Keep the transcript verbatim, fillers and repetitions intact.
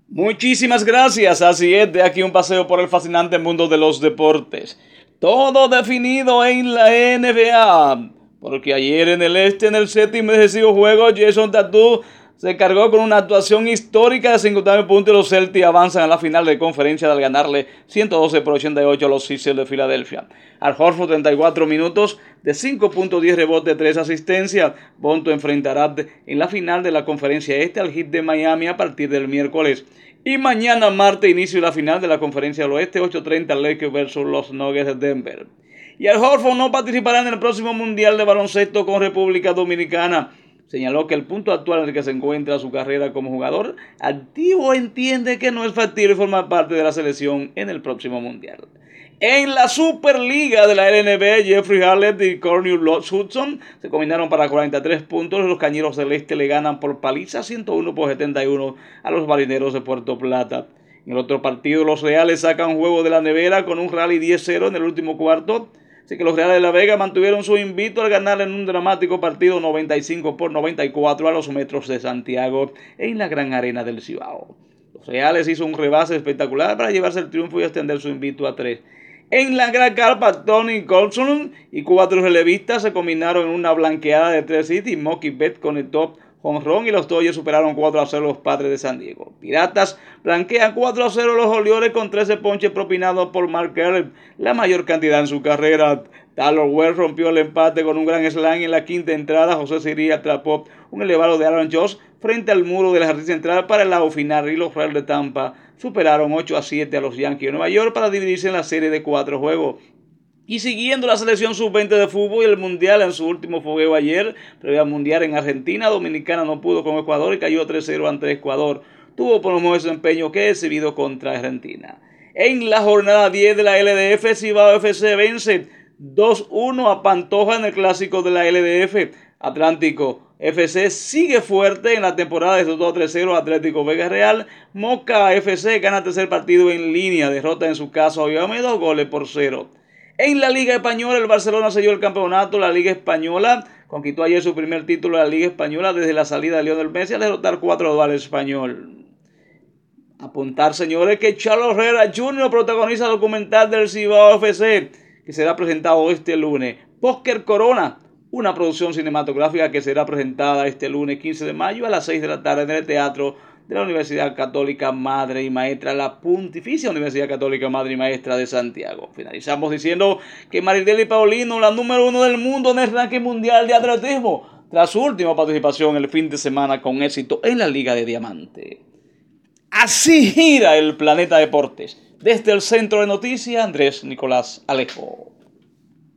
Muchísimas gracias, así es, de aquí un paseo por el fascinante mundo de los deportes. Todo definido en la N B A, porque ayer en el este, en el séptimo y decisivo juego, Jason Tatum se cargó con una actuación histórica de cincuenta y nueve puntos y los Celtics avanzan a la final de conferencia al ganarle ciento doce por ochenta y ocho a los Sixers de Filadelfia. Al Horford treinta y cuatro minutos de cinco puntos, diez rebotes, tres asistencias. Bonto enfrentará en la final de la conferencia este al Heat de Miami a partir del miércoles. Y mañana martes inicio la final de la conferencia del oeste, ocho treinta Lakers versus los Nuggets de Denver. Y Al Horford no participará en el próximo Mundial de Baloncesto con República Dominicana. Señaló que el punto actual en el que se encuentra su carrera como jugador activo entiende que no es factible formar parte de la selección en el próximo Mundial. En la Superliga de la L N B, Jeffrey Harlett y Cornelius Hudson se combinaron para cuarenta y tres puntos. Los Cañeros Celeste le ganan por paliza ciento uno por setenta y uno a los Marineros de Puerto Plata. En el otro partido, los Reales sacan juego de la nevera con un rally diez cero en el último cuarto. Así que los Reales de La Vega mantuvieron su invito al ganar en un dramático partido noventa y cinco por noventa y cuatro a los Metros de Santiago en la Gran Arena del Cibao. Los Reales hizo un rebase espectacular para llevarse el triunfo y extender su invito a tres. En la gran carpa, Tony Colson y cuatro relevistas se combinaron en una blanqueada de tres hits y Mookie Betts conectó jonrón y los Dodgers superaron cuatro a cero a los Padres de San Diego. Piratas blanquean cuatro a cero a los Orioles con trece ponches propinados por Mark Keller, la mayor cantidad en su carrera. Tyler Wells rompió el empate con un gran slam en la quinta entrada. José Siri atrapó un elevado de Aaron Judge frente al muro del jardín central para el lado final y los Reales de Tampa superaron ocho a siete a los Yankees de Nueva York para dividirse en la serie de cuatro juegos. Y siguiendo la selección sub veinte de fútbol y el Mundial en su último fogueo ayer, previo al Mundial en Argentina, Dominicana no pudo con Ecuador y cayó tres cero ante Ecuador. Tuvo por lo mejor desempeño que exhibido contra Argentina. En la jornada diez de la L D F, Cibao F C vence dos uno a Pantoja en el clásico de la L D F. Atlántico F C sigue fuerte en la temporada de dos tres cero Atlético Vega Real. Moca F C gana tercer partido en línea, derrota en su caso a Obviame dos goles por cero. En la Liga Española, el Barcelona selló el campeonato. La Liga Española conquistó ayer su primer título de la Liga Española desde la salida de Lionel Messi al derrotar cuatro a dos al Español. Apuntar, señores, que Charles Herrera junior protagoniza el documental del Cibao F C, que será presentado este lunes. Póker Corona, una producción cinematográfica que será presentada este lunes quince de mayo a las seis de la tarde en el Teatro de la Universidad Católica Madre y Maestra, la Pontificia Universidad Católica Madre y Maestra de Santiago. Finalizamos diciendo que Marideli Paulino, la número uno del mundo en el ranking mundial de atletismo, tras su última participación el fin de semana con éxito en la Liga de Diamante. Así gira el planeta Deportes. Desde el Centro de Noticias, Andrés Nicolás Alejo.